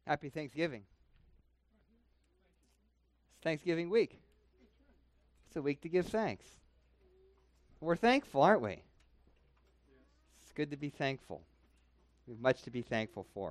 Happy Thanksgiving. It's Thanksgiving week. It's a week to give thanks. We're thankful, aren't we? It's good to be thankful. We have much to be thankful for.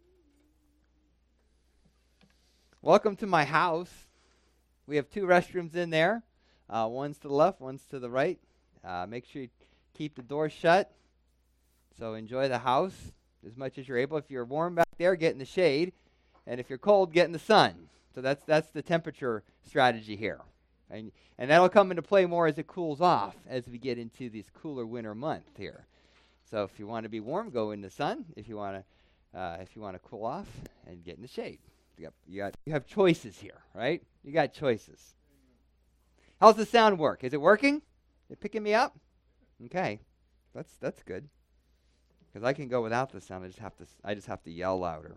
Welcome to my house. We have 2 restrooms in there. One's to the left, one's to the right. Make sure you keep the door shut. So enjoy the house as much as you're able. If you're warm back there, get in the shade. And if you're cold, get in the sun. So that's the temperature strategy here. And that'll come into play more as it cools off as we get into this cooler winter month here. So if you want to be warm, go in the sun. If you want to cool off, and get in the shade. You have choices here, right? You got choices. How's the sound work? Is it working? Is it picking me up? Okay, that's good. Because I can go without the sound. I just have to yell louder.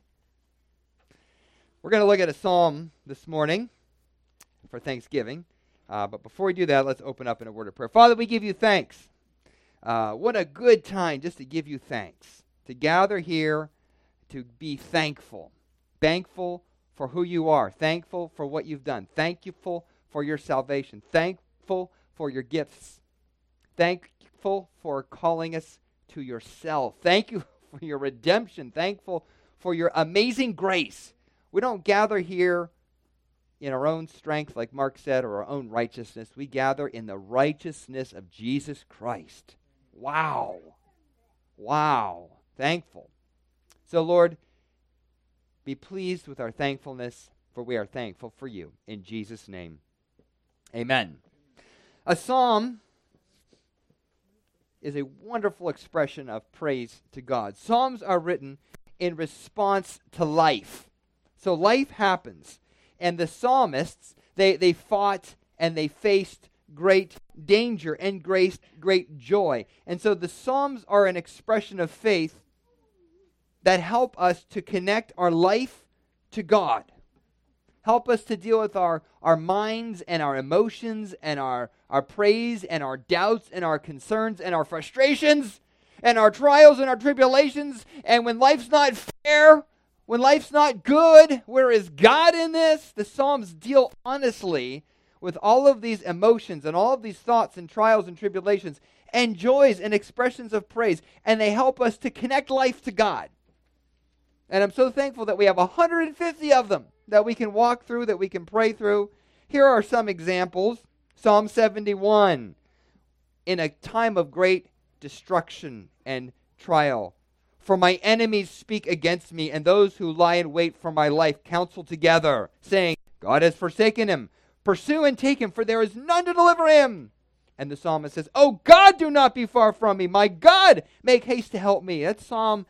We're going to look at a psalm this morning for Thanksgiving. But before we do that, let's open up in a word of prayer. Father, we give you thanks. What a good time just to give you thanks. To gather here to be thankful. Thankful for who you are. Thankful for what you've done. Thankful for your salvation. Thankful for your gifts. Thankful for calling us to yourself. Thank you for your redemption. Thankful for your amazing grace. We don't gather here in our own strength, like Mark said, or our own righteousness. We gather in the righteousness of Jesus Christ. Wow. Wow. Thankful. So, Lord, be pleased with our thankfulness, for we are thankful for you. In Jesus' name, amen. A psalm is a wonderful expression of praise to God. Psalms are written in response to life. So life happens. And the psalmists, they fought and they faced great danger and great joy. And so the Psalms are an expression of faith that help us to connect our life to God. Help us to deal with our minds and our emotions and our praise and our doubts and our concerns and our frustrations and our trials and our tribulations. And when life's not fair, when life's not good, where is God in this? The Psalms deal honestly with all of these emotions and all of these thoughts and trials and tribulations and joys and expressions of praise. And they help us to connect life to God. And I'm so thankful that we have 150 of them that we can walk through, that we can pray through. Here are some examples. Psalm 71. In a time of great destruction and trial. For my enemies speak against me, and those who lie in wait for my life counsel together, saying, God has forsaken him. Pursue and take him, for there is none to deliver him. And the psalmist says, Oh God, do not be far from me. My God, make haste to help me. That's Psalm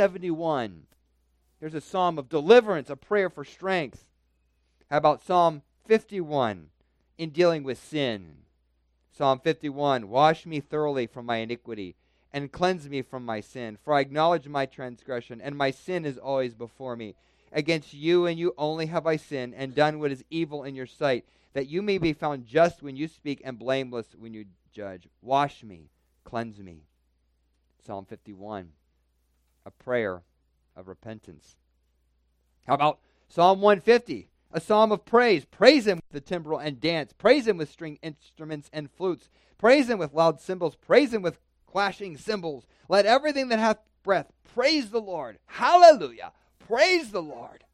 71. There's a psalm of deliverance, a prayer for strength. How about Psalm 51 in dealing with sin? Psalm 51, wash me thoroughly from my iniquity and cleanse me from my sin. For I acknowledge my transgression, and my sin is always before me. Against you and you only have I sinned and done what is evil in your sight, that you may be found just when you speak and blameless when you judge. Wash me, cleanse me. Psalm 51, a prayer of repentance. How about Psalm 150, a psalm of praise? Praise him with the timbrel and dance. Praise him with string instruments and flutes. Praise him with loud cymbals. Praise him with clashing cymbals. Let everything that hath breath praise the Lord. Hallelujah. Praise the Lord.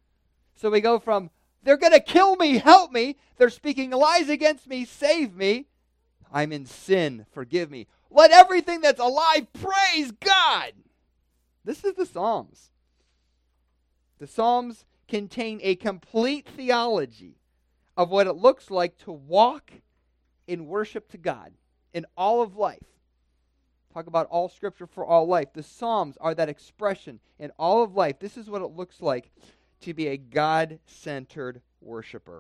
So we go from, they're going to kill me, help me. They're speaking lies against me, save me. I'm in sin, forgive me. Let everything that's alive praise God. This is the Psalms. The Psalms contain a complete theology of what it looks like to walk in worship to God in all of life. Talk about all Scripture for all life. The Psalms are that expression in all of life. This is what it looks like to be a God-centered worshiper.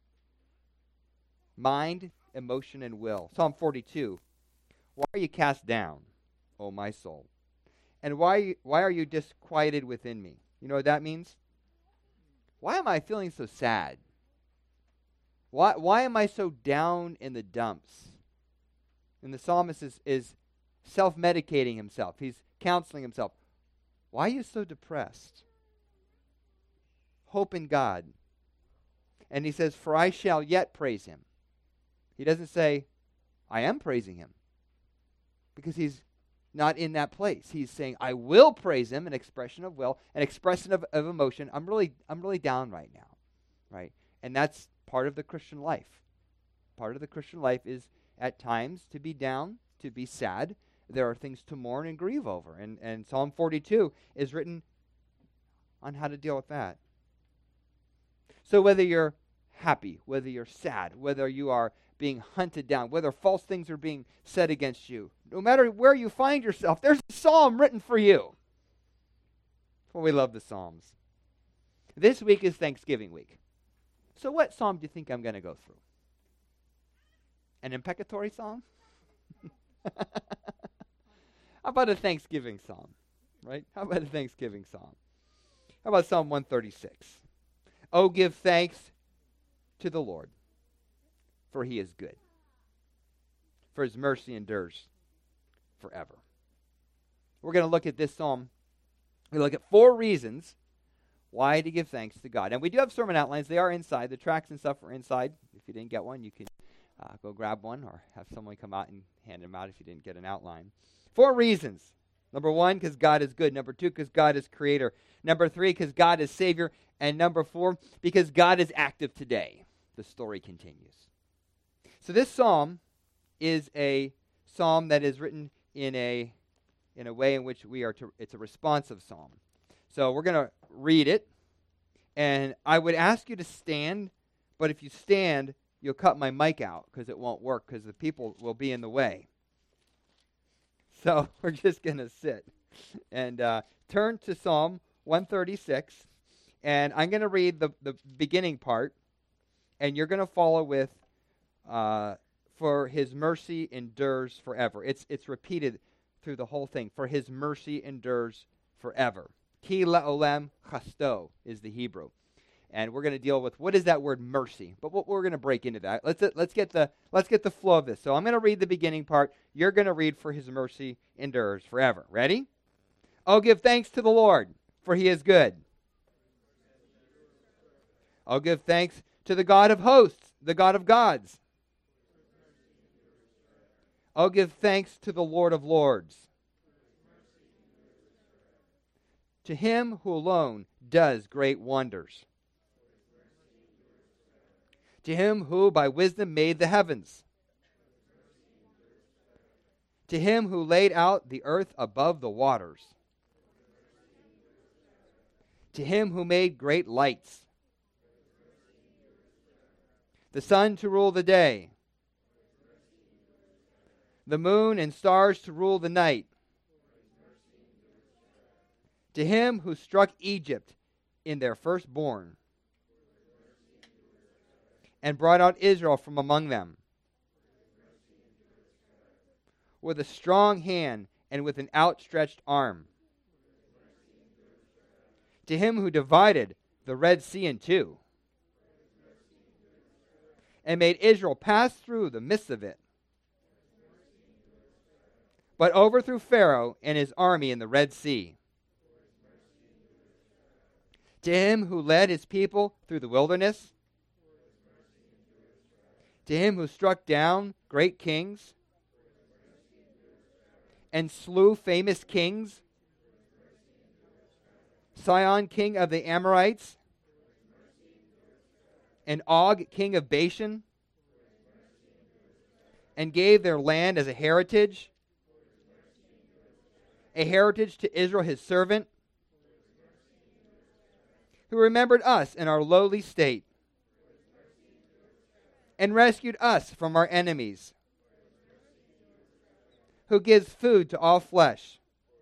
Mind, emotion, and will. Psalm 42. Why are you cast down, O my soul? And why are you disquieted within me? You know what that means? Why am I feeling so sad? Why am I so down in the dumps? And the psalmist is self-medicating himself. He's counseling himself. Why are you so depressed? hope in God. And he says, for I shall yet praise him. He doesn't say, I am praising him. Because he's not in that place. He's saying, I will praise him, an expression of will, an expression of emotion. I'm really down right now. Right? And that's part of the Christian life. Part of the Christian life is at times to be down, to be sad. There are things to mourn and grieve over. And Psalm 42 is written on how to deal with that. So whether you're happy, whether you're sad, whether you are being hunted down, whether false things are being said against you, no matter where you find yourself, there's a psalm written for you. Well, we love the Psalms. This week is Thanksgiving week. So what psalm do you think I'm going to go through? An imprecatory psalm? How about a Thanksgiving psalm? Right? How about a Thanksgiving psalm? How about Psalm 136? Oh, give thanks to the Lord, for he is good. For his mercy endures forever. We're going to look at this psalm. We look at 4 reasons why to give thanks to God. And we do have sermon outlines. They are inside. The tracts and stuff are inside. If you didn't get one, you can go grab one or have someone come out and hand them out if you didn't get an outline. 4 reasons. Number 1, because God is good. Number 2, because God is creator. Number 3, because God is savior. And number 4, because God is active today. The story continues. So this psalm is a psalm that is written in a way in which it's a responsive psalm. So we're going to read it. And I would ask you to stand, but if you stand, you'll cut my mic out because it won't work because the people will be in the way. So we're just going to sit and turn to Psalm 136. And I'm going to read the beginning part, and you're going to follow with, for his mercy endures forever. It's repeated through the whole thing. For his mercy endures forever. Ki le'olem chasto is the Hebrew. And we're going to deal with what is that word mercy. But we're going to break into that. Let's get the flow of this. So I'm going to read the beginning part. You're going to read for his mercy endures forever. Ready? Oh, give thanks to the Lord, for he is good. Oh, give thanks to the God of hosts, the God of gods. Oh, give thanks to the Lord of lords. To him who alone does great wonders. To him who by wisdom made the heavens. To him who laid out the earth above the waters. To him who made great lights. The sun to rule the day. The moon and stars to rule the night. To him who struck Egypt in their firstborn and brought out Israel from among them with a strong hand and with an outstretched arm. To him who divided the Red Sea in two and made Israel pass through the midst of it, but overthrew Pharaoh and his army in the Red Sea. To him who led his people through the wilderness. To him who struck down great kings and slew famous kings. Sihon, king of the Amorites, and Og, king of Bashan, and gave their land as a heritage to Israel his servant, who remembered us in our lowly state, and rescued us from our enemies, who gives food to all flesh.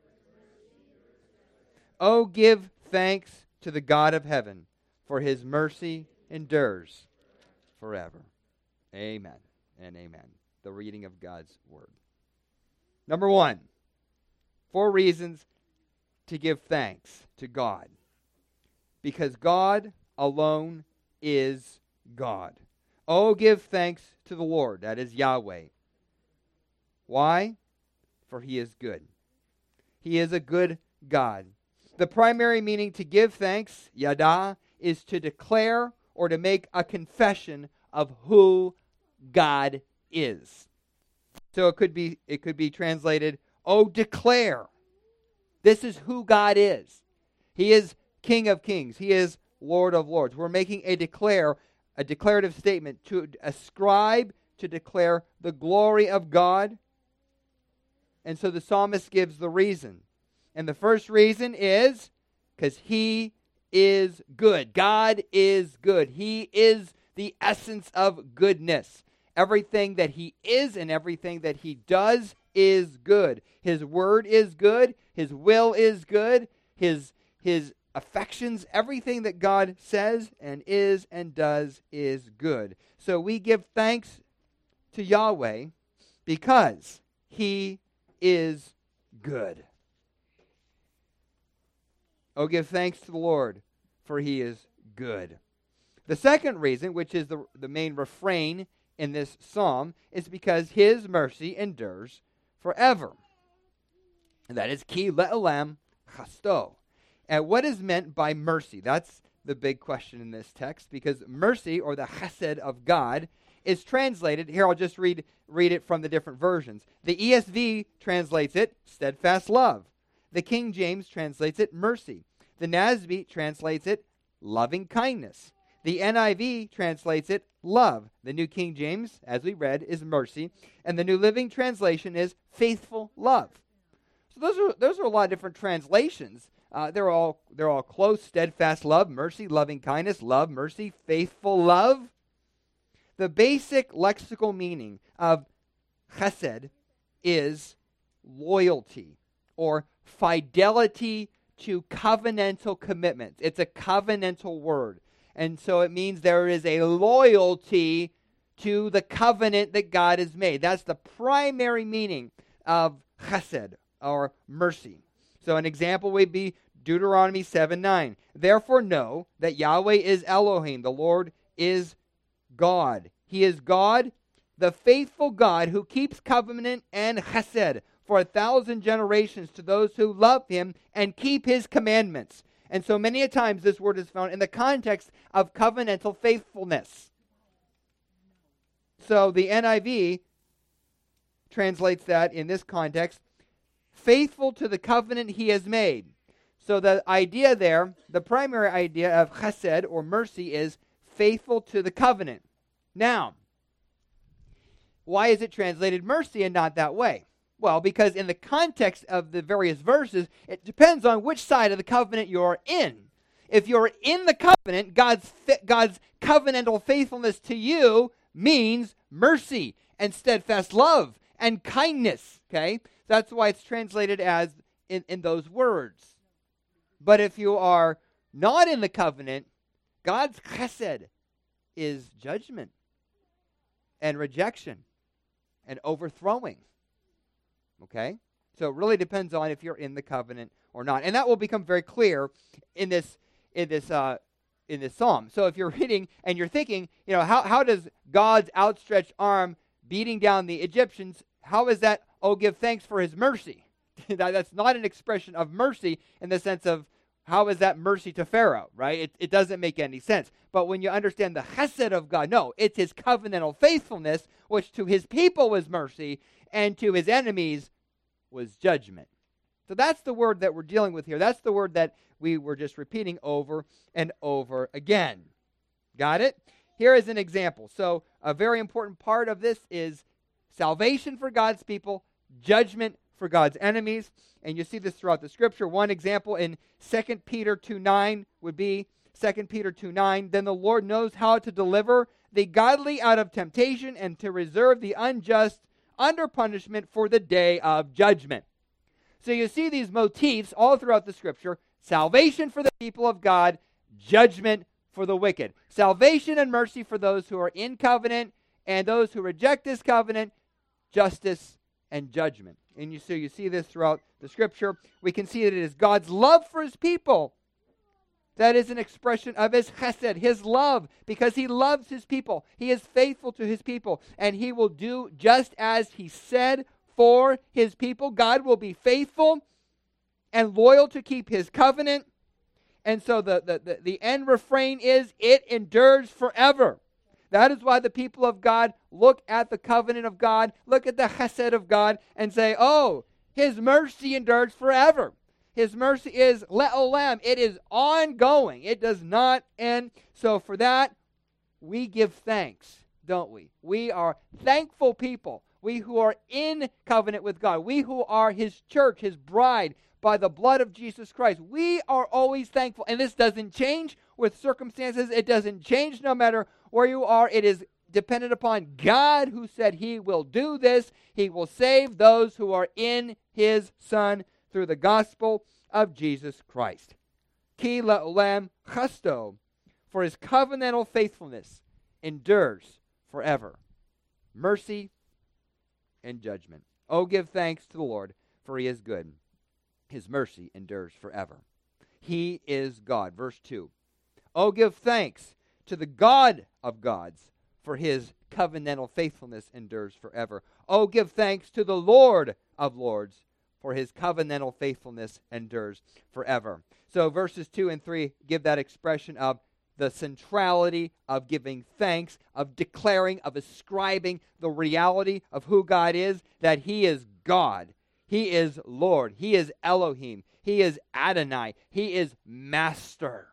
Oh, give thanks to the God of heaven, for his mercy endures forever. Amen and amen. The reading of God's word. Number 1, 4 reasons to give thanks to God. Because God alone is God. Oh, give thanks to the Lord. That is Yahweh. Why? For he is good. He is a good God. The primary meaning to give thanks, yada, is to declare or to make a confession of who God is. So it could be translated, "Oh, declare. This is who God is. He is King of Kings. He is Lord of Lords." We're making a declarative statement to ascribe, to declare the glory of God. And so the psalmist gives the reason. And the first reason is because He is good. God is good. He is the essence of goodness. Everything that He is and everything that He does is good. His word is good. His will is good. His affections, everything that God says and is and does is good. So we give thanks to Yahweh because He is good. Oh, give thanks to the Lord, for He is good. The second reason, which is the main refrain in this psalm, is because His mercy endures forever. And that is ki le'olam chasto. And what is meant by mercy? That's the big question in this text, because mercy, or the chesed of God, is translated, here I'll just read it from the different versions. The ESV translates it steadfast love. The King James translates it mercy. The NASB translates it loving kindness. The NIV translates it love. The New King James, as we read, is mercy. And the New Living Translation is faithful love. So those are a lot of different translations. They're all close: steadfast love, mercy, loving kindness, love, mercy, faithful love. The basic lexical meaning of chesed is loyalty or fidelity to covenantal commitments. It's a covenantal word. And so it means there is a loyalty to the covenant that God has made. That's the primary meaning of chesed, or mercy. So an example would be Deuteronomy 7:9. Therefore know that Yahweh is Elohim, the Lord is God. He is God, the faithful God who keeps covenant and chesed for 1,000 generations to those who love Him and keep His commandments. And so many a times this word is found in the context of covenantal faithfulness. So the NIV translates that in this context, faithful to the covenant He has made. So the idea there, the primary idea of chesed or mercy, is faithful to the covenant. Now, why is it translated mercy and not that way? Well, because in the context of the various verses, it depends on which side of the covenant you're in. If you're in the covenant, God's covenantal faithfulness to you means mercy and steadfast love and kindness. Okay? That's why it's translated as in those words. But if you are not in the covenant, God's chesed is judgment and rejection and overthrowing. Okay? So it really depends on if you're in the covenant or not. And that will become very clear in this psalm. So if you're reading and you're thinking, how does God's outstretched arm beating down the Egyptians, how is that, oh, give thanks for His mercy? That's not an expression of mercy in the sense of, how is that mercy to Pharaoh, right? It doesn't make any sense. But when you understand the chesed of God, no, it's His covenantal faithfulness, which to His people was mercy, and to His enemies was judgment. So that's the word that we're dealing with here. That's the word that we were just repeating over and over again. Got it? Here is an example. So a very important part of this is salvation for God's people, judgment for God's enemies. And you see this throughout the Scripture. One example in 2 Peter 2:9 would be 2 Peter 2:9. Then the Lord knows how to deliver the godly out of temptation and to reserve the unjust under punishment for the day of judgment. So you see these motifs all throughout the Scripture. Salvation for the people of God, judgment for the wicked. Salvation and mercy for those who are in covenant, and those who reject this covenant, justice and judgment. And you see this throughout the Scripture. We can see that it is God's love for His people. That is an expression of His chesed, His love, because He loves His people. He is faithful to His people, and He will do just as He said for His people. God will be faithful and loyal to keep His covenant, And so the end refrain is, it endures forever. That is why the people of God look at the covenant of God, look at the chesed of God, and say, oh, his mercy endures forever. His mercy is le'olam. It is ongoing. It does not end. So for that, we give thanks, don't we? We are thankful people. We who are in covenant with God. We who are his church, his bride, by the blood of Jesus Christ. We are always thankful. And this doesn't change with circumstances. It doesn't change no matter where you are. It is dependent upon God, who said he will do this. He will save those who are in his Son through the gospel of Jesus Christ. Ki la'olam chasto, for his covenantal faithfulness endures forever. Mercy and judgment. Oh, give thanks to the Lord, for he is good. His mercy endures forever. He is God. Verse 2. Oh, give thanks to the God of gods, for his covenantal faithfulness endures forever. Oh, give thanks to the Lord of lords, for his covenantal faithfulness endures forever. So verses 2 and 3 give that expression of the centrality of giving thanks, of declaring, of ascribing the reality of who God is, that he is God. He is Lord. He is Elohim. He is Adonai. He is Master.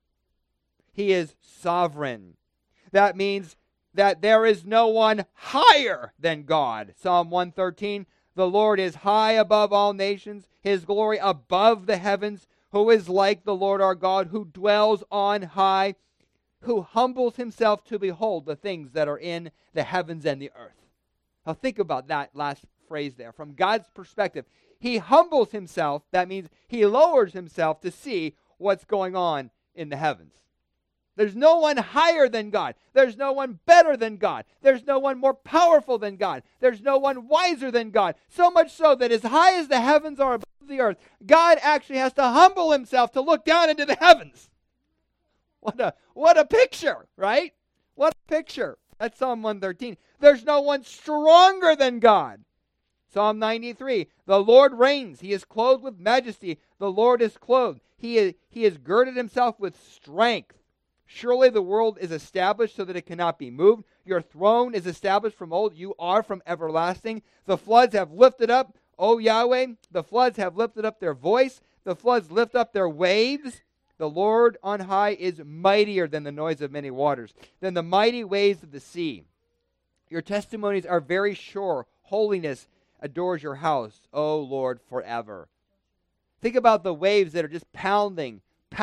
He is sovereign. That means that there is no one higher than God. Psalm 113, the Lord is high above all nations, his glory above the heavens. Who is like the Lord our God, who dwells on high, who humbles himself to behold the things that are in the heavens and the earth. Now think about that last phrase there. From God's perspective, he humbles himself. That means he lowers himself to see what's going on in the heavens. There's no one higher than God. There's no one better than God. There's no one more powerful than God. There's no one wiser than God. So much so that as high as the heavens are above the earth, God actually has to humble himself to look down into the heavens. What a picture, right? What a picture. That's Psalm 113. There's no one stronger than God. Psalm 93, the Lord reigns. He is clothed with majesty. The Lord is clothed. He has girded himself with strength. Surely the world is established so that it cannot be moved. Your throne is established from old. You are from everlasting. The floods have lifted up, O Yahweh. The floods have lifted up their voice. The floods lift up their waves. The Lord on high is mightier than the noise of many waters, than the mighty waves of the sea. Your testimonies are very sure. Holiness adores your house, O Lord, forever. Think about the waves that are just pounding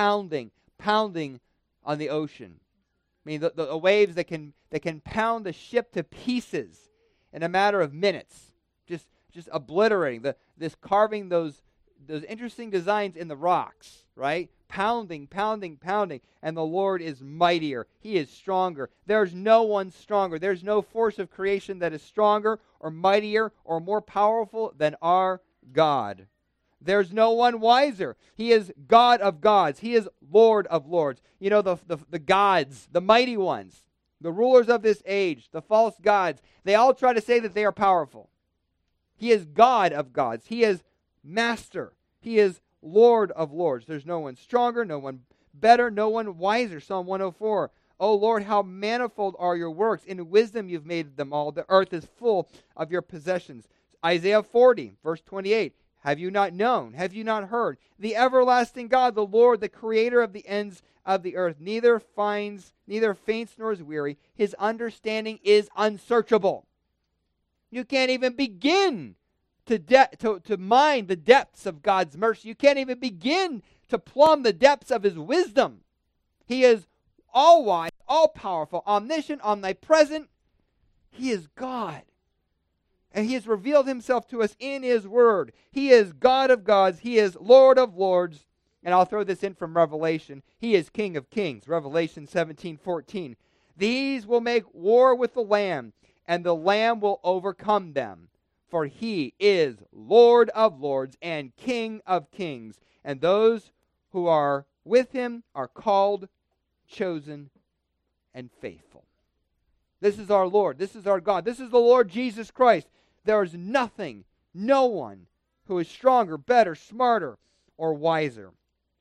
on the ocean. I mean, the waves that can pound the ship to pieces in a matter of minutes, just obliterating this carving those interesting designs in the rocks, right? Pounding, and the Lord is mightier. He is stronger. There's no one stronger. There's no force of creation that is stronger or mightier or more powerful than our God. There's no one wiser. He is God of gods. He is Lord of lords. You know, the gods, the mighty ones, the rulers of this age, the false gods, they all try to say that they are powerful. He is God of gods. He is Master. He is Lord of lords. There's no one stronger, no one better, no one wiser. Psalm 104. O Lord, how manifold are your works. In wisdom you've made them all. The earth is full of your possessions. Isaiah 40, verse 28. Have you not known? Have you not heard? The everlasting God, the Lord, the creator of the ends of the earth, neither faints nor is weary. His understanding is unsearchable. You can't even begin to mine the depths of God's mercy. You can't even begin to plumb the depths of his wisdom. He is all-wise, all-powerful, omniscient, omnipresent. He is God. And he has revealed himself to us in his word. He is God of gods. He is Lord of lords. And I'll throw this in from Revelation. He is King of kings. Revelation 17:14. These will make war with the Lamb, and the Lamb will overcome them. For he is Lord of lords and King of kings. And those who are with him are called, chosen, and faithful. This is our Lord. This is our God. This is the Lord Jesus Christ. There is no one who is stronger, better, smarter, or wiser.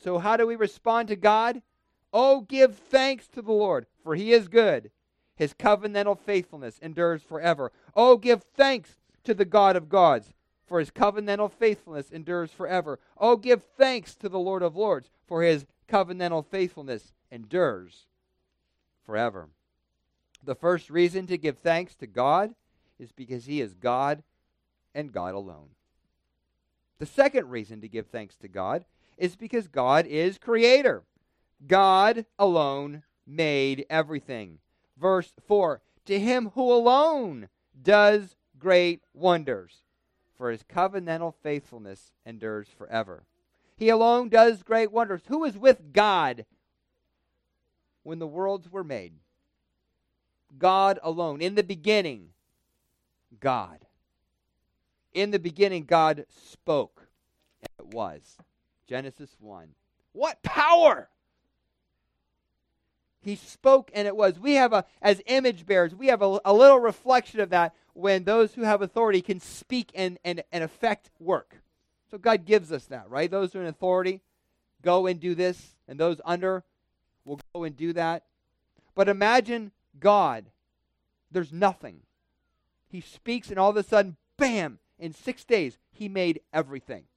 So how do we respond to God? Oh, give thanks to the Lord, for he is good. His covenantal faithfulness endures forever. Oh, give thanks to the God of gods, for his covenantal faithfulness endures forever. Oh, give thanks to the Lord of lords, for his covenantal faithfulness endures forever. The first reason to give thanks to God is because he is God and God alone. The second reason to give thanks to God is because God is creator. God alone made everything. Verse 4, to him who alone does great wonders, for his covenantal faithfulness endures forever. He alone does great wonders. Who was with God when the worlds were made? God alone. In the beginning, God. In the beginning, God spoke, and it was. Genesis 1. What power! He spoke, and it was. We have, as image bearers, we have a little reflection of that when those who have authority can speak and affect work. So God gives us that, right? Those who are in authority, go and do this, and those under will go and do that. But imagine God. There's nothing. He speaks, and all of a sudden, bam, in 6 days, he made everything.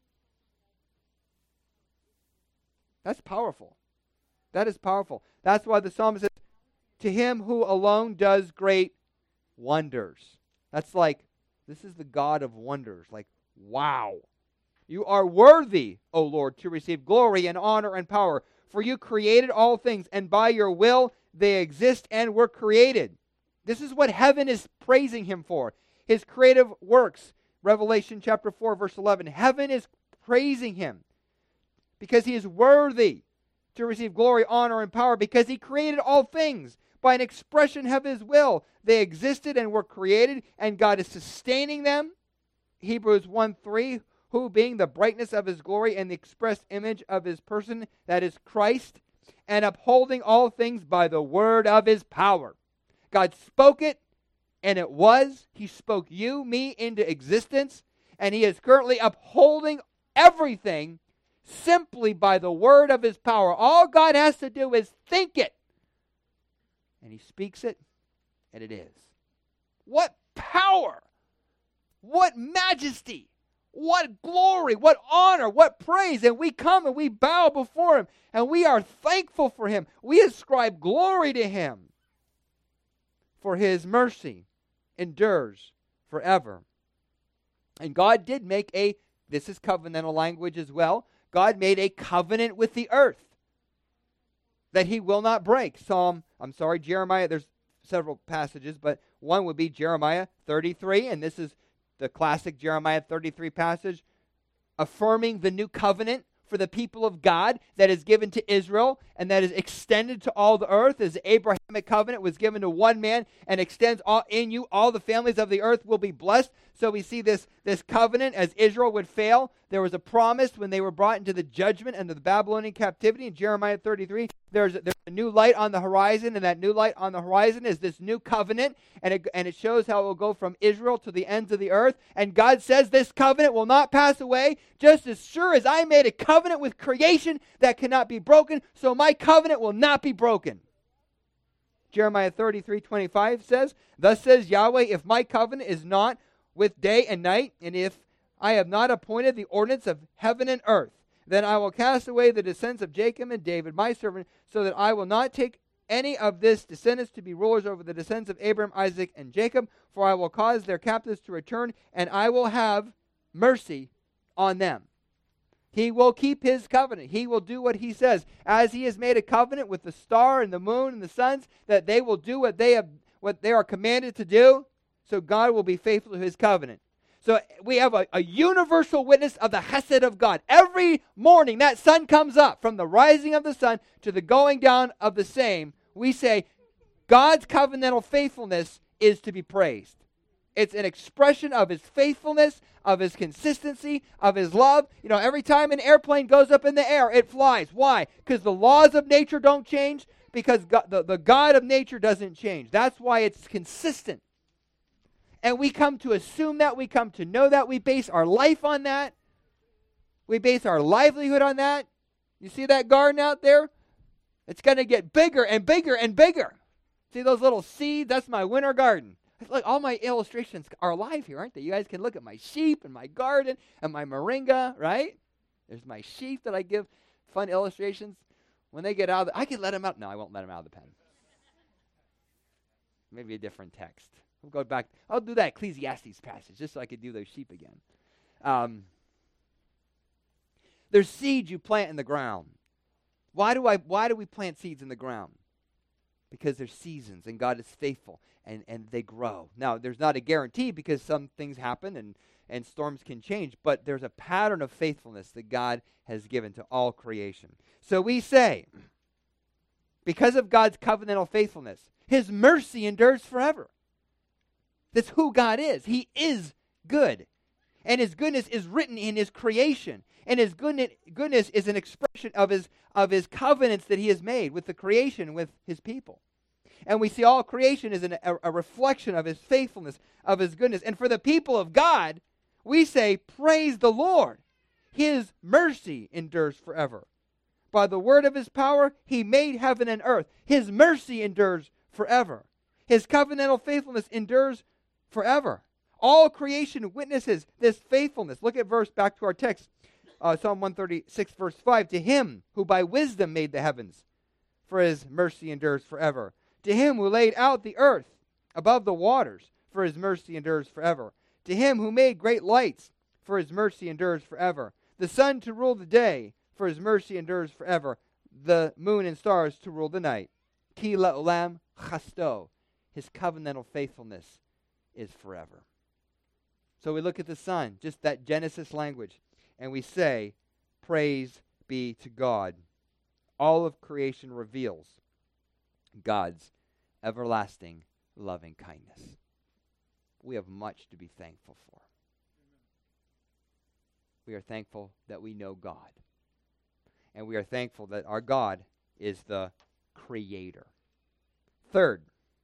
That's powerful. That is powerful. That's why the psalmist says, to him who alone does great wonders. That's like, this is the God of wonders. Like, wow. You are worthy, O Lord, to receive glory and honor and power. For you created all things, and by your will they exist and were created. This is what heaven is praising him for. His creative works. Revelation chapter 4, verse 11. Heaven is praising him because he is worthy to receive glory, honor, and power, because he created all things by an expression of his will. They existed and were created, and God is sustaining them. Hebrews 1:3, who being the brightness of his glory and the express image of his person, that is Christ, and upholding all things by the word of his power. God spoke it, and it was. He spoke you, me, into existence, and he is currently upholding everything simply by the word of his power. All God has to do is think it, and he speaks it, and it is. What power! What majesty! What glory! What honor! What praise! And we come and we bow before him, and we are thankful for him. We ascribe glory to him, for his mercy endures forever. And God did make this is covenantal language as well, God made a covenant with the earth that he will not break. Jeremiah, there's several passages, but one would be Jeremiah 33, and this is the classic Jeremiah 33 passage, affirming the new covenant for the people of God that is given to Israel and that is extended to all the earth. As the Abrahamic covenant was given to one man and extends in you, all the families of the earth will be blessed. So we see this covenant as Israel would fail. There was a promise when they were brought into the judgment and the Babylonian captivity in Jeremiah 33. There's a new light on the horizon, and that new light on the horizon is this new covenant, and it shows how it will go from Israel to the ends of the earth. And God says this covenant will not pass away. Just as sure as I made a covenant with creation that cannot be broken, so my covenant will not be broken. Jeremiah 33:25 says, thus says Yahweh, if my covenant is not with day and night, and if I have not appointed the ordinance of heaven and earth, then I will cast away the descendants of Jacob and David, my servant, so that I will not take any of this descendants to be rulers over the descendants of Abraham, Isaac, and Jacob, for I will cause their captives to return, and I will have mercy on them. He will keep his covenant. He will do what he says. As he has made a covenant with the star and the moon and the suns, that they will do what they are commanded to do, so God will be faithful to his covenant. So we have a universal witness of the chesed of God. Every morning that sun comes up, from the rising of the sun to the going down of the same, we say God's covenantal faithfulness is to be praised. It's an expression of his faithfulness, of his consistency, of his love. You know, every time an airplane goes up in the air, it flies. Why? Because the laws of nature don't change, because God, the God of nature doesn't change. That's why it's consistent. And we come to assume that, we come to know that, we base our life on that, we base our livelihood on that. You see that garden out there? It's going to get bigger and bigger and bigger. See those little seeds? That's my winter garden. Look, all my illustrations are alive here, aren't they? You guys can look at my sheep and my garden and my moringa, right? There's my sheep that I give fun illustrations. When they get out, I can let them out. No, I won't let them out of the pen. Maybe a different text. We'll go back. I'll do that Ecclesiastes passage just so I could do those sheep again. There's seeds you plant in the ground. Why do we plant seeds in the ground? Because there's seasons and God is faithful and they grow. Now, there's not a guarantee because some things happen and storms can change, but there's a pattern of faithfulness that God has given to all creation. So we say, because of God's covenantal faithfulness, His mercy endures forever. That's who God is. He is good. And His goodness is written in His creation. And His goodness is an expression of His covenants that He has made with the creation, with His people. And we see all creation is a reflection of His faithfulness, of His goodness. And for the people of God, we say, praise the Lord. His mercy endures forever. By the word of His power, He made heaven and earth. His mercy endures forever. His covenantal faithfulness endures forever. All creation witnesses this faithfulness. Look at back to our text, Psalm 136, verse 5. To Him who by wisdom made the heavens, for His mercy endures forever. To Him who laid out the earth above the waters, for His mercy endures forever. To Him who made great lights, for His mercy endures forever. The sun to rule the day, for His mercy endures forever. The moon and stars to rule the night. Ki la'olam chasto. His covenantal faithfulness is forever. So we look at the sun, just that Genesis language, and we say, praise be to God. All of creation reveals God's everlasting loving kindness. We have much to be thankful for. We are thankful that we know God. And we are thankful that our God is the Creator. Third,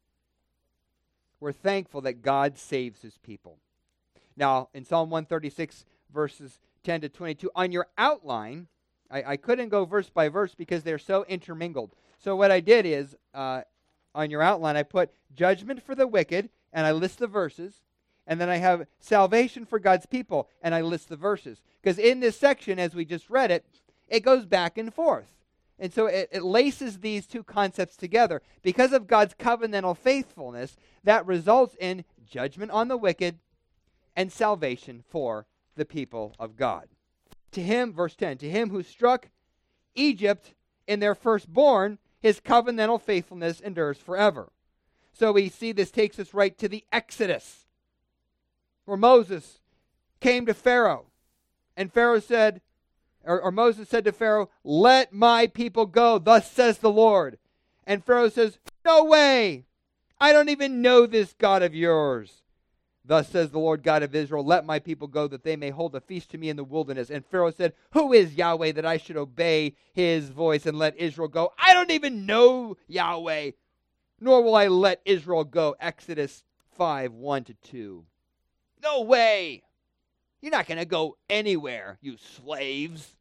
we're thankful that God saves His people. Now, in Psalm 136, verses 10 to 22, on your outline, I couldn't go verse by verse because they're so intermingled. So what I did is, on your outline, I put judgment for the wicked, and I list the verses. And then I have salvation for God's people, and I list the verses. Because in this section, as we just read it, it goes back and forth. And so it laces these two concepts together. Because of God's covenantal faithfulness, that results in judgment on the wicked and salvation for the people of God. To Him, verse 10, to Him who struck Egypt in their firstborn, His covenantal faithfulness endures forever. So we see this takes us right to the Exodus, where Moses came to Pharaoh, and Pharaoh said, or Moses said to Pharaoh, let my people go, thus says the Lord. And Pharaoh says, no way, I don't even know this God of yours. Thus says the Lord God of Israel, let my people go, that they may hold a feast to me in the wilderness. And Pharaoh said, who is Yahweh that I should obey His voice and let Israel go? I don't even know Yahweh, nor will I let Israel go. Exodus 5, 1-2. No way. You're not going to go anywhere, you slaves.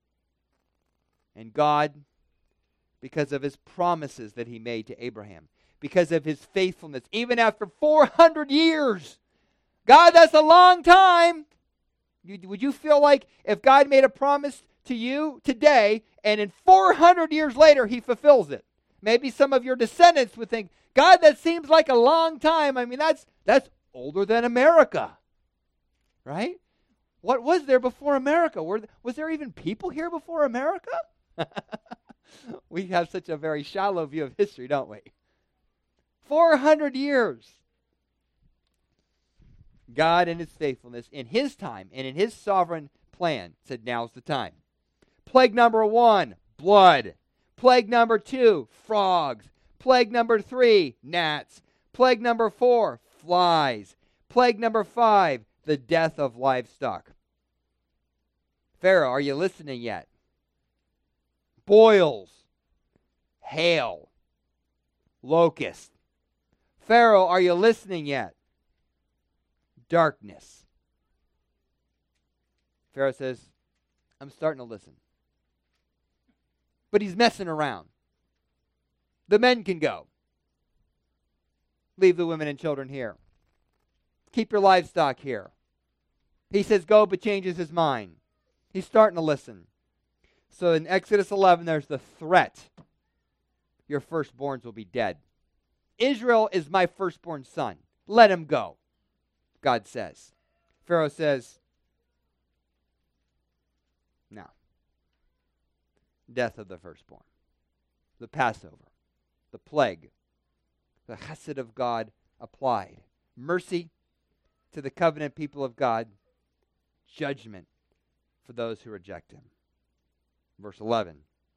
And God, because of His promises that He made to Abraham, because of His faithfulness, even after 400 years, God, that's a long time. Would you feel like if God made a promise to you today, and in 400 years later He fulfills it? Maybe some of your descendants would think, God, that seems like a long time. I mean, that's older than America, right? What was there before America? Was there even people here before America? We have such a very shallow view of history, don't we? 400 years. God in His faithfulness, in His time, and in His sovereign plan, said now's the time. Plague number 1, blood. Plague number 2, frogs. Plague number 3, gnats. Plague number 4, flies. Plague number 5, the death of livestock. Pharaoh, are you listening yet? Boils, hail, locust. Pharaoh, are you listening yet? Darkness. Pharaoh says, I'm starting to listen. but he's messing around. The men can go. Leave the women and children here. Keep your livestock here. He says go, but changes his mind. He's starting to listen. So in Exodus 11, there's the threat. Your firstborns will be dead. Israel is my firstborn son. Let him go, God says. Pharaoh says, no. Death of the firstborn. The Passover. The plague. The chesed of God applied. Mercy to the covenant people of God. Judgment for those who reject him. Verse 11.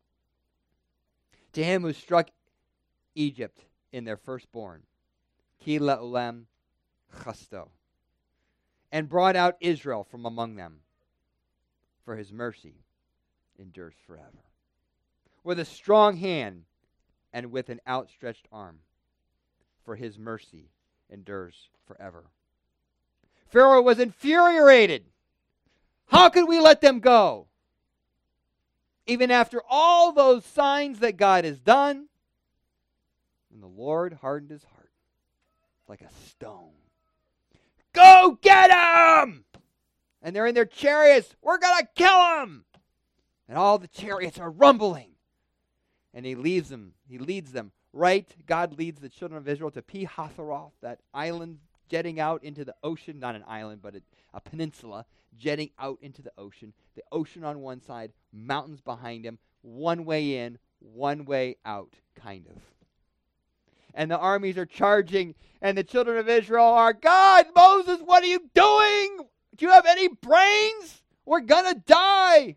To him who struck Egypt in their firstborn, ki la'olam chasto, and brought out Israel from among them, for his mercy endures forever. With a strong hand and with an outstretched arm, for his mercy endures forever. Pharaoh was infuriated. How could we let them go? Even after all those signs that God has done, and the Lord hardened his heart like a stone. Go get them! And they're in their chariots. We're going to kill them! And all the chariots are rumbling. And he leads them right. God leads the children of Israel to Pi Hahiroth, that island jetting out into the ocean. Not an island, but a peninsula jetting out into the ocean. The ocean on one side, mountains behind him, one way in, one way out, kind of. And the armies are charging, and the children of Israel are, God, Moses, what are you doing? Do you have any brains? We're going to die.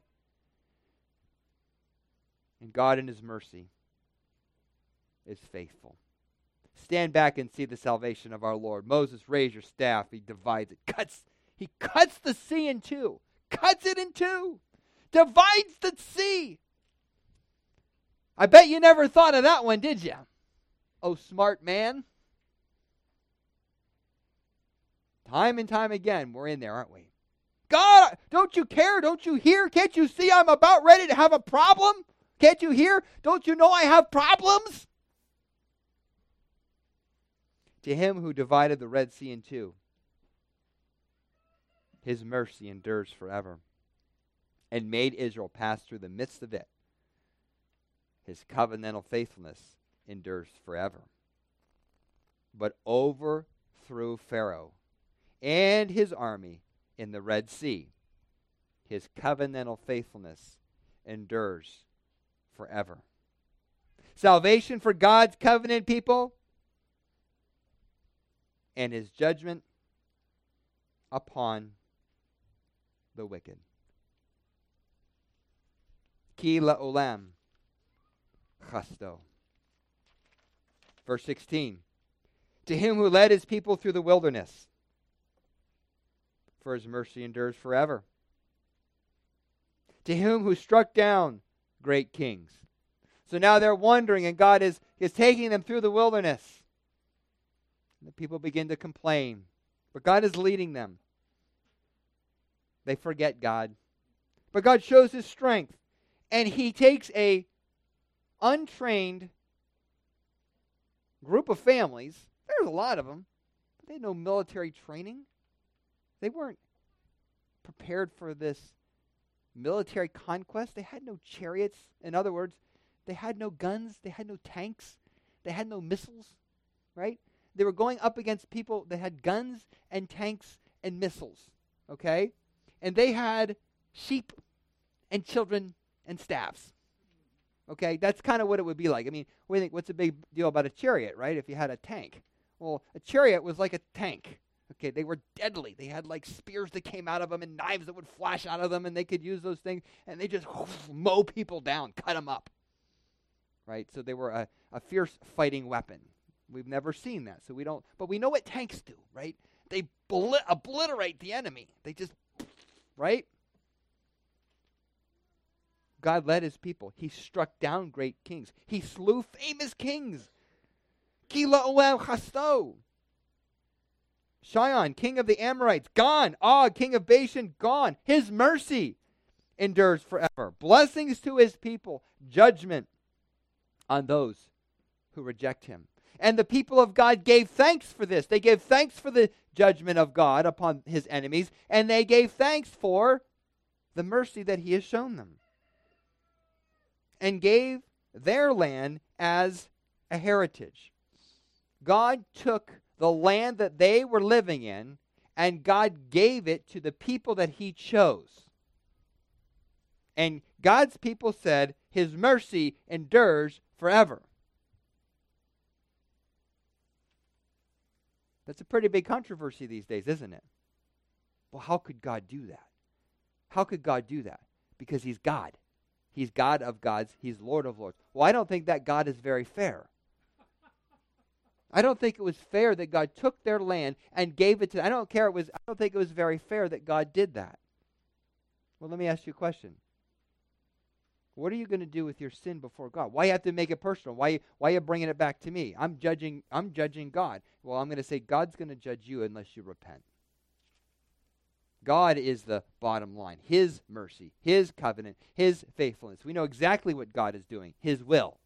And God in his mercy is faithful. Stand back and see the salvation of our Lord. Moses, raise your staff. He divides it. He cuts the sea in two. Cuts it in two. Divides the sea. I bet you never thought of that one, did you? Oh, smart man. Time and time again, we're in there, aren't we? God, don't you care? Don't you hear? Can't you see I'm about ready to have a problem? Can't you hear? Don't you know I have problems? To him who divided the Red Sea in two, his mercy endures forever, and made Israel pass through the midst of it. His covenantal faithfulness endures forever. But overthrew Pharaoh and his army in the Red Sea. His covenantal faithfulness endures forever. Salvation for God's covenant people, and his judgment upon the wicked. Ki la'olam chasto. Verse 16. To him who led his people through the wilderness, for his mercy endures forever. To him who struck down great kings. So now they're wandering, and God is taking them through the wilderness. And the people begin to complain, but God is leading them. They forget God. But God shows his strength, and he takes a untrained group of families. There's a lot of them, but they had no military training. They weren't prepared for this military conquest. They had no chariots. In other words, they had no guns. They had no tanks. They had no missiles, right? They were going up against people that had guns and tanks and missiles, okay? And they had sheep and children and staffs. Okay, that's kind of what it would be like. I mean, what do you think? What's the big deal about a chariot, right? If you had a tank. Well, a chariot was like a tank. Okay, they were deadly. They had like spears that came out of them and knives that would flash out of them, and they could use those things, and they just mow people down, cut them up. Right? So they were a fierce fighting weapon. We've never seen that, so we don't. But we know what tanks do, right? They obliterate the enemy. They just, right? God led his people. He struck down great kings. He slew famous kings. Ki la'olam chasto. Shion, king of the Amorites, gone. Og, king of Bashan, gone. His mercy endures forever. Blessings to his people, judgment on those who reject him. And the people of God gave thanks for this. They gave thanks for the judgment of God upon his enemies, and they gave thanks for the mercy that he has shown them, and gave their land as a heritage. God took the land that they were living in, and God gave it to the people that he chose. And God's people said, his mercy endures forever. That's a pretty big controversy these days, isn't it? Well, how could God do that? How could God do that? Because he's God. He's God of gods. He's Lord of lords. Well, I don't think that God is very fair. I don't think it was fair that God took their land and gave it to them. I don't think it was very fair that God did that. Well, let me ask you a question. What are you going to do with your sin before God? Why you have to make it personal? Why are you bringing it back to me? I'm judging God. Well, I'm going to say God's going to judge you unless you repent. God is the bottom line. His mercy, his covenant, his faithfulness. We know exactly what God is doing, his will.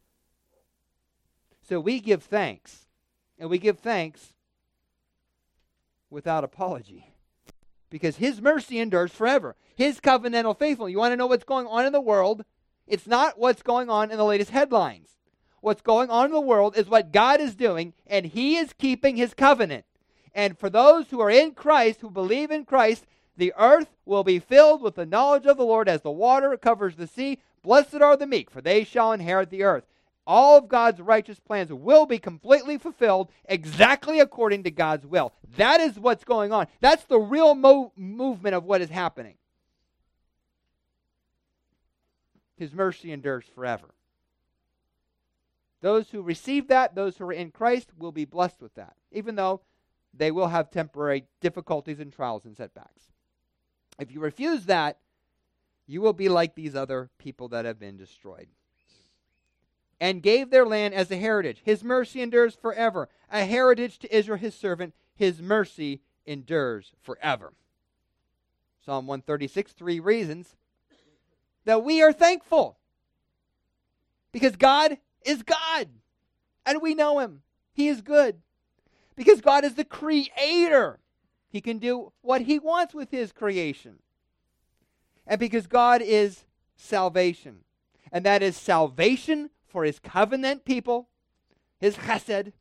So we give thanks, and we give thanks without apology, because his mercy endures forever. His covenantal faithfulness. You want to know what's going on in the world? It's not what's going on in the latest headlines. What's going on in the world is what God is doing, and he is keeping his covenant. And for those who are in Christ, who believe in Christ, the earth will be filled with the knowledge of the Lord as the water covers the sea. Blessed are the meek, for they shall inherit the earth. All of God's righteous plans will be completely fulfilled exactly according to God's will. That is what's going on. That's the real movement of what is happening. His mercy endures forever. Those who receive that, those who are in Christ, will be blessed with that, even though they will have temporary difficulties and trials and setbacks. If you refuse that, you will be like these other people that have been destroyed. And gave their land as a heritage. His mercy endures forever. A heritage to Israel, his servant. His mercy endures forever. Psalm 136, 3 reasons that we are thankful. Because God is God. And we know him. He is good. Because God is the creator. He can do what he wants with his creation. And because God is salvation. And that is salvation for his covenant people, his chesed.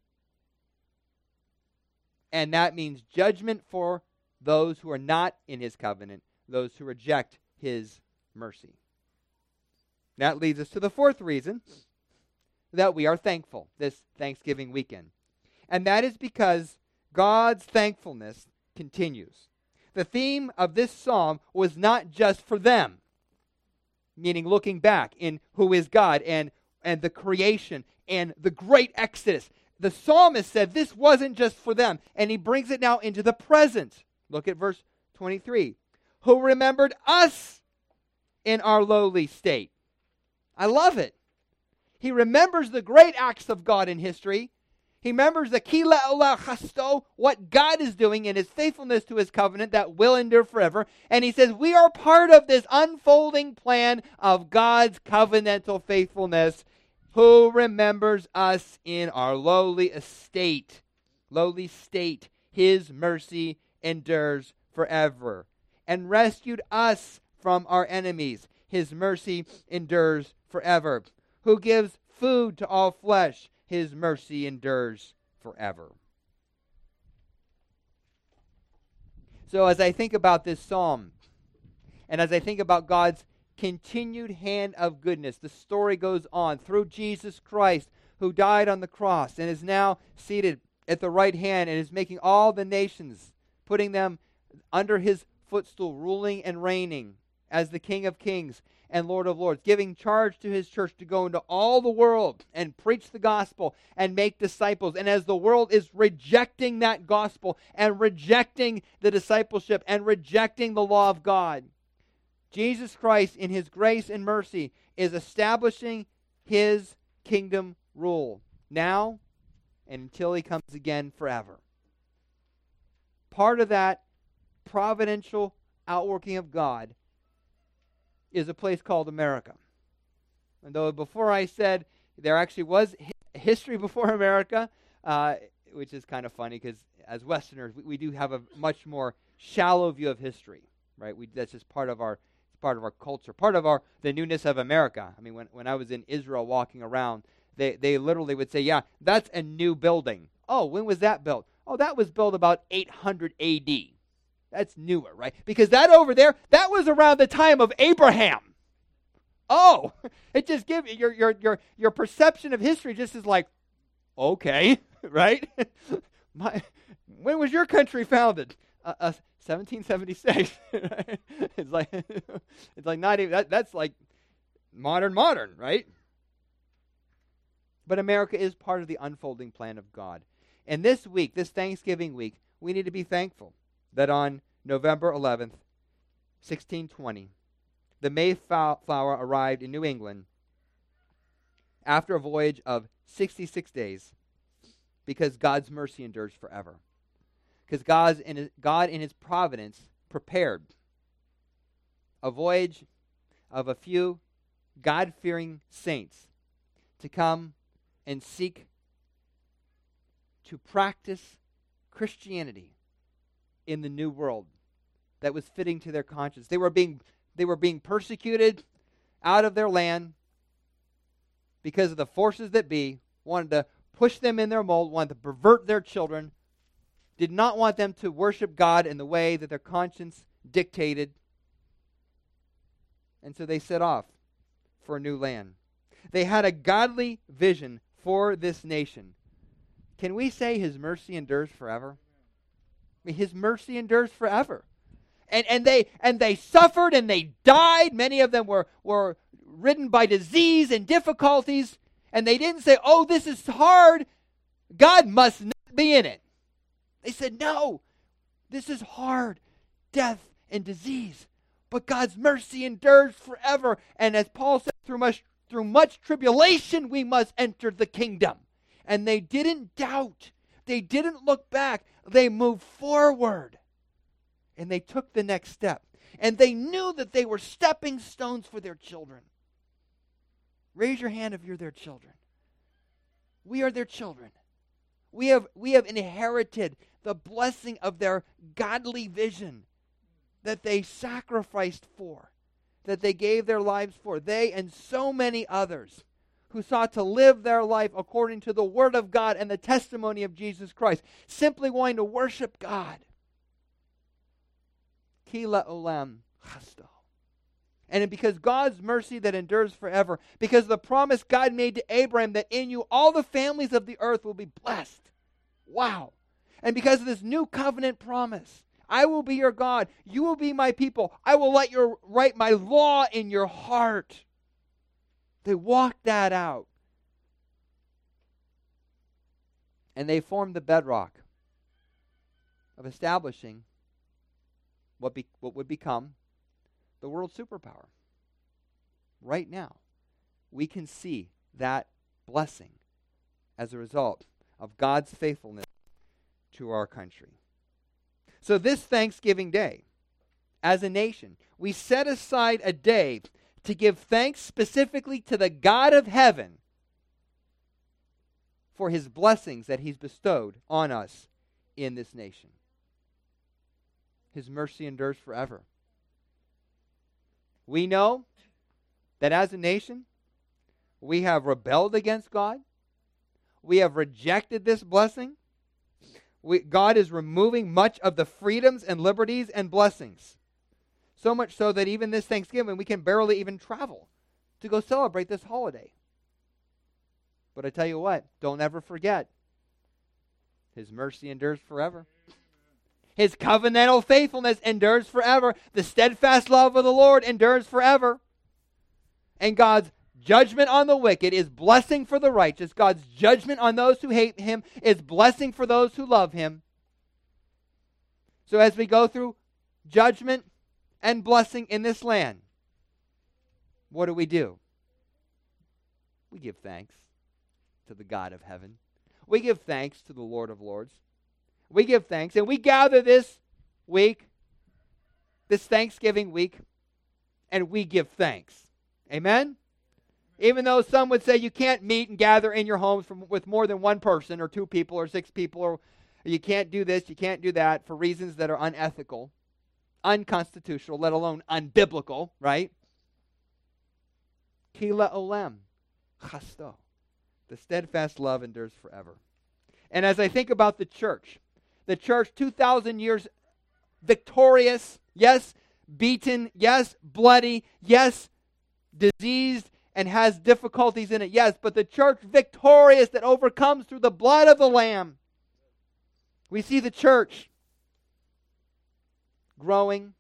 And that means judgment for those who are not in his covenant, those who reject his mercy. That leads us to the fourth reason that we are thankful this Thanksgiving weekend. And that is because God's thankfulness continues. The theme of this psalm was not just for them, meaning looking back in who is God and the creation and the great exodus. The psalmist said this wasn't just for them, and he brings it now into the present. Look at verse 23. Who remembered us in our lowly state. I love it. He remembers the great acts of God in history. He remembers the kila ola chasto, what God is doing in his faithfulness to his covenant that will endure forever. And he says we are part of this unfolding plan of God's covenantal faithfulness. Who remembers us in our lowly state. His mercy endures forever. And rescued us from our enemies. His mercy endures forever. Who gives food to all flesh. His mercy endures forever. So as I think about this psalm, and as I think about God's continued hand of goodness, the story goes on through Jesus Christ, who died on the cross and is now seated at the right hand and is making all the nations, putting them under his footstool, ruling and reigning as the King of Kings and Lord of Lords, giving charge to his church to go into all the world and preach the gospel and make disciples. And as the world is rejecting that gospel and rejecting the discipleship and rejecting the law of God, Jesus Christ, in his grace and mercy, is establishing his kingdom rule now and until he comes again forever. Part of that providential outworking of God is a place called America. And though before I said there actually was history before America, which is kind of funny because as Westerners, we do have a much more shallow view of history, right? That's just part of our culture, part of the newness of America. I mean, when I was in Israel walking around, they literally would say, yeah, that's a new building. Oh, when was that built? Oh, that was built about 800 A.D. That's newer, right? Because that over there, that was around the time of Abraham. Oh, it just gives your perception of history just is like, okay, right? When was your country founded? 1776. Right? It's like not even that's like modern, right? But America is part of the unfolding plan of God. And this week, this Thanksgiving week, we need to be thankful that on November 11th, 1620, the Mayflower arrived in New England after a voyage of 66 days because God's mercy endures forever. Because God in His providence prepared a voyage of a few God-fearing saints to come and seek to practice Christianity in the new world that was fitting to their conscience. They were being persecuted out of their land because of the forces that be, wanted to push them in their mold, wanted to pervert their children, did not want them to worship God in the way that their conscience dictated. And so they set off for a new land. They had a godly vision for this nation. Can we say His mercy endures forever? I mean, His mercy endures forever. And they suffered and they died. Many of them were ridden by disease and difficulties. And they didn't say, oh, this is hard. God must not be in it. They said, no, this is hard. Death and disease. But God's mercy endures forever. And as Paul said, through much tribulation we must enter the kingdom. And they didn't doubt. They didn't look back. They moved forward. And they took the next step. And they knew that they were stepping stones for their children. Raise your hand if you're their children. We are their children. We have inherited the blessing of their godly vision that they sacrificed for, that they gave their lives for. They and so many others who sought to live their life according to the Word of God and the testimony of Jesus Christ, simply wanting to worship God. Ki la'olam chasto. And because God's mercy that endures forever, because of the promise God made to Abraham that in you all the families of the earth will be blessed. Wow. And because of this new covenant promise, I will be your God. You will be my people. I will write my law in your heart. They walked that out. And they formed the bedrock of establishing what would become the world superpower. Right now, we can see that blessing as a result of God's faithfulness to our country. So this Thanksgiving Day, as a nation, we set aside a day to give thanks specifically to the God of heaven for His blessings that He's bestowed on us in this nation. His mercy endures forever. We know that as a nation, we have rebelled against God. We have rejected this blessing. God is removing much of the freedoms and liberties and blessings. So much so that even this Thanksgiving, we can barely even travel to go celebrate this holiday. But I tell you what, don't ever forget, His mercy endures forever. His covenantal faithfulness endures forever. The steadfast love of the Lord endures forever. And God's judgment on the wicked is blessing for the righteous. God's judgment on those who hate Him is blessing for those who love Him. So as we go through judgment and blessing in this land, what do? We give thanks to the God of heaven. We give thanks to the Lord of Lords. We give thanks, and we gather this week, this Thanksgiving week, and we give thanks. Amen? Even though some would say you can't meet and gather in your homes with more than one person or 2 people or 6 people, or you can't do this, you can't do that for reasons that are unethical, unconstitutional, let alone unbiblical, right? Kila olam, chasto. The steadfast love endures forever. And as I think about the church 2,000 years victorious, yes, beaten, yes, bloody, yes, diseased, and has difficulties in it, yes, but the church victorious that overcomes through the blood of the Lamb. We see the church growing,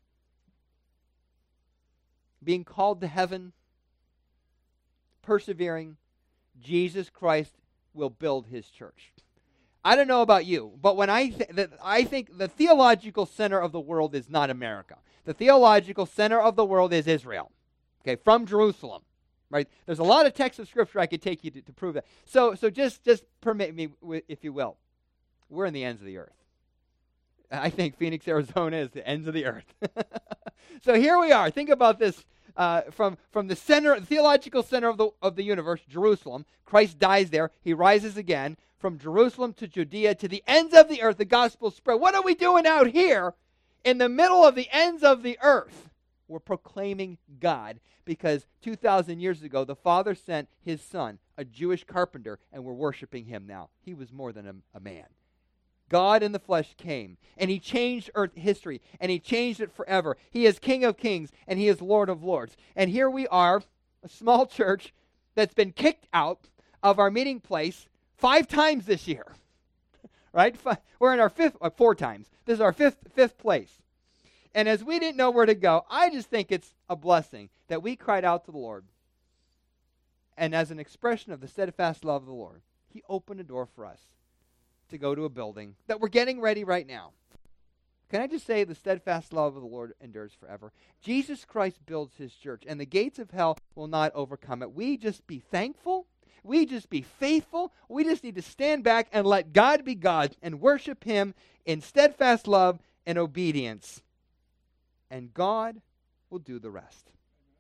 being called to heaven, persevering. Jesus Christ will build his church. I don't know about you, but when I think the theological center of the world is not America. The theological center of the world is Israel. Okay, from Jerusalem. Right? There's a lot of text of Scripture I could take you to prove that. So just permit me, if you will. We're in the ends of the earth. I think Phoenix, Arizona is the ends of the earth. So here we are. Think about this. From the center, the theological center of the universe, Jerusalem. Christ dies there. He rises again. From Jerusalem to Judea to the ends of the earth, the gospel spread. What are we doing out here in the middle of the ends of the earth? We're proclaiming God, because 2,000 years ago, the Father sent his Son, a Jewish carpenter, and we're worshiping him now. He was more than a man. God in the flesh came, and he changed earth history, and he changed it forever. He is King of kings, and he is Lord of lords. And here we are, a small church that's been kicked out of our meeting place 5 times this year. Right? We're in our 4 times. This is our fifth place. And as we didn't know where to go, I just think it's a blessing that we cried out to the Lord. And as an expression of the steadfast love of the Lord, he opened a door for us to go to a building that we're getting ready right now. Can I just say the steadfast love of the Lord endures forever? Jesus Christ builds his church, and the gates of hell will not overcome it. We just be thankful. We just be faithful. We just need to stand back and let God be God and worship him in steadfast love and obedience. And God will do the rest.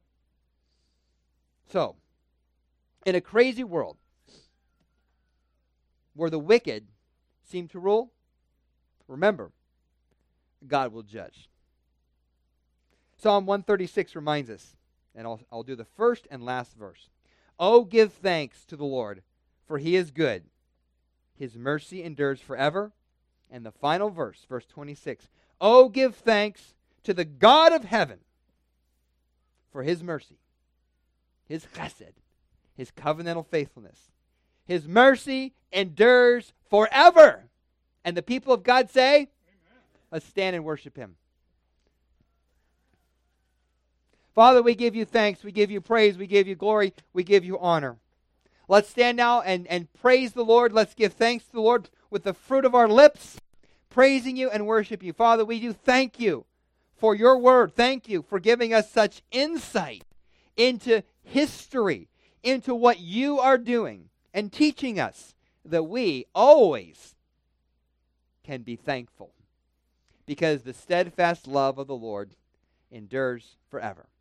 So, in a crazy world where the wicked seem to rule, remember, God will judge. Psalm 136 reminds us, and I'll do the first and last verse. Oh, give thanks to the Lord, for he is good. His mercy endures forever. And the final verse, verse 26. Oh, give thanks to the God of heaven for his mercy, his chesed, his covenantal faithfulness. His mercy endures forever. And the people of God say, amen. Let's stand and worship him. Father, we give you thanks, we give you praise, we give you glory, we give you honor. Let's stand now and praise the Lord. Let's give thanks to the Lord with the fruit of our lips, praising you and worship you. Father, we do thank you for your word. Thank you for giving us such insight into history, into what you are doing, and teaching us that we always can be thankful, because the steadfast love of the Lord endures forever.